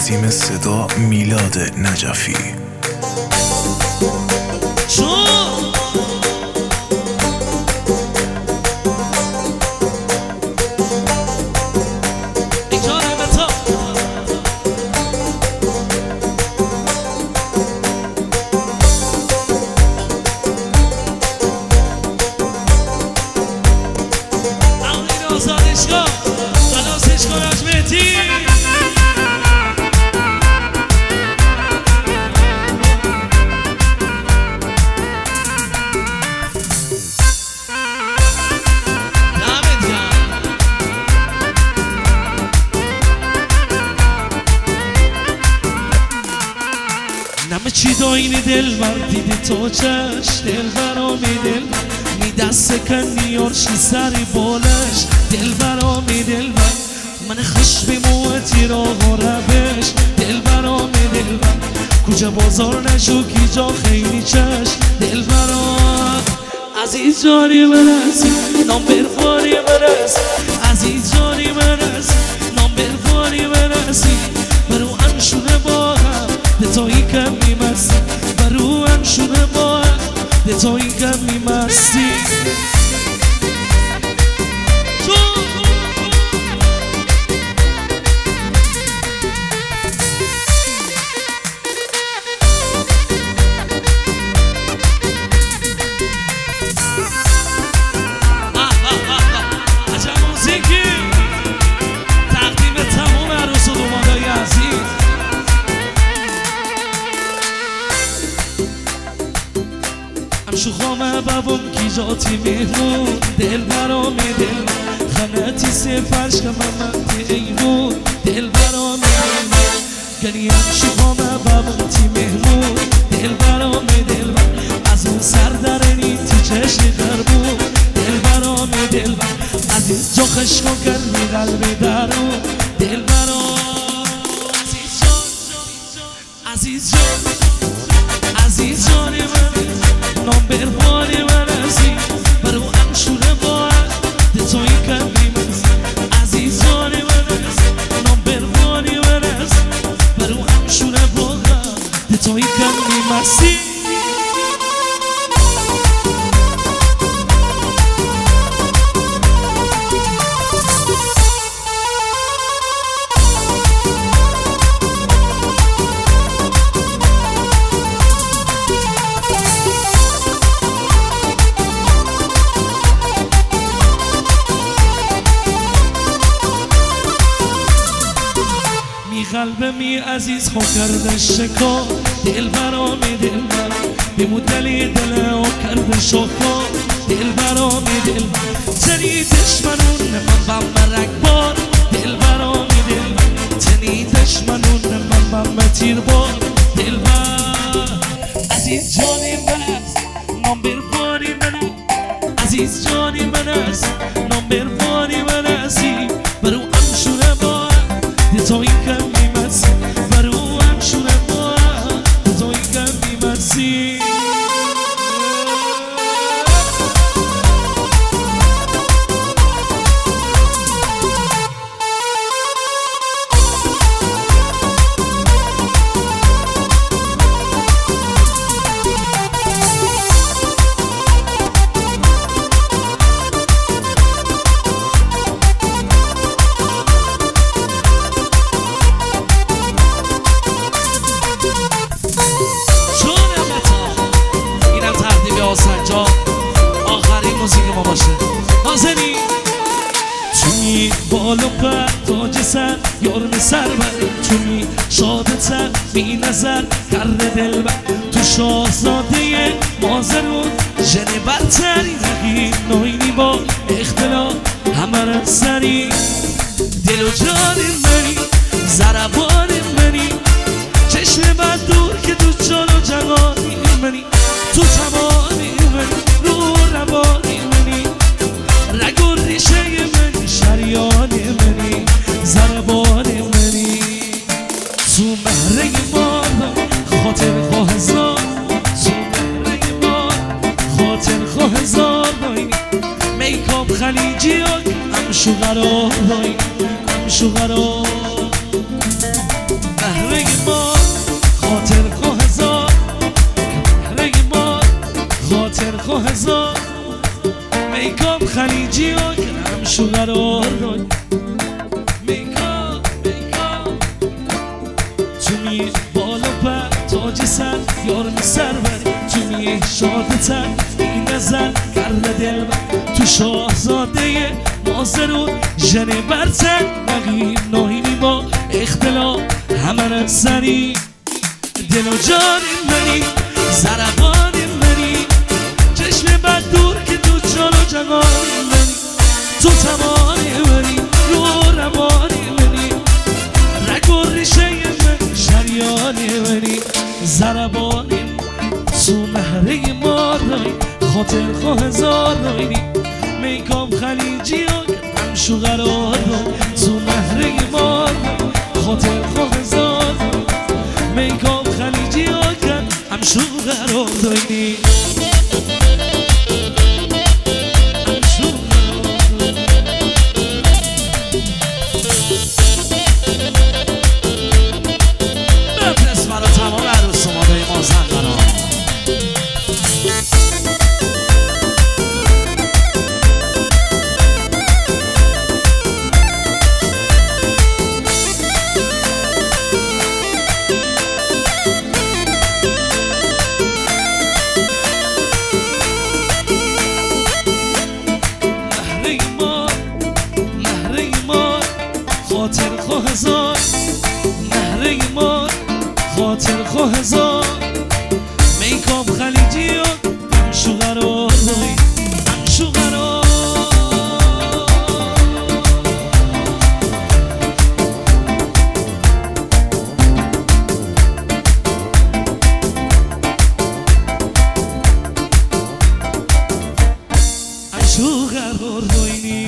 تنظیم صدا میلاد نجفی. نمه چی داینی دل بر دیدی تو چش دل برامی دل بر می دست کنی ارشی سری بالش دل برامی دل بر من خوش بیموتی را غربش دل برامی دل بر کجا بازار نشو کی جا خیلی چش دل برام عزیز جانی برس نام برفانی برس عزیز جانی برس نام برفانی برسی برو هم شده با هم دتایی کم میمستی برو هم شده با هم دتایی کم میمستی شخامه بابم کی جاتی میمون دل برامی دل خانتی سفرش که من ایمون دل برامی دل گریم شخامه بابم تی میمون دل برامی دل از اون سر درنی تی چشی دربون دل برامی دل عزیز جو خشکو کردی قلبی درون دل برام عزیز جان عزیز جانی من نام بربانی برسی برو انشونه باید دتایی کمی مرس عزیز جانی برس نام بربانی برس برو انشونه باید دتایی کمی مرسی قلب می عزیز خو کرده شکار دل برامی دل بر بمود دلی دل او کرده شکار دل برامی دل بر تنی دشمنون من بم رکبار دل برامی دل بر تنی دشمنون من بم تیر بار دل بر عزیز جانی من است نام بربانی من عزیز جانی من است نام بربانی من استی برو انشونه با دتایی کمی برو هم شونه با دتایی کمی مرسی سنجا آخرین موزیک ما باشه نازنی توی بالو پر تاج سر یارم سر بره توی شاد سر بی نظر کرده دل بر تو شاهزاده مازرون جنه برتری رقیب نوینی با اختلاف همه را سری دل و جان منی زربان منی چشم بر دور که تو جان و جوانی منی تو تمامی منی رو روانی منی رگ و ریشه منی شریان منی زربان منی تو مهره ما خاطر خواه هزار تو مهره ما خاطر خواه هزار میکاب خلیجی هم شو قرار همشو قرار می بالا پر تاج سر یار می سر بری تو می شادتر این نظر کرده دل بر تو شاهزاده مازرون جنه برتر نقیم ناهیمی با اختلاف همه سری دل و جان منی زربان منی چشم بد دور که تو جان و جهان منی تو تمام منی رو روان منی رگ و ریشه من شریان منی زربان تو مهره ما رای خاطر خواه هزار راینی میکام خلیجی ها همشو قرار تو مهره ما رای خاطر خواه هزار میکام خلیجی ها همشو قرار داینی بفرست برا تمام عروس اومده مازندران خاطر خواه هزار مهره ما خاطر خواه هزار میکام خلیجی و همشو قرار داری همشو قرار همشو قرار داری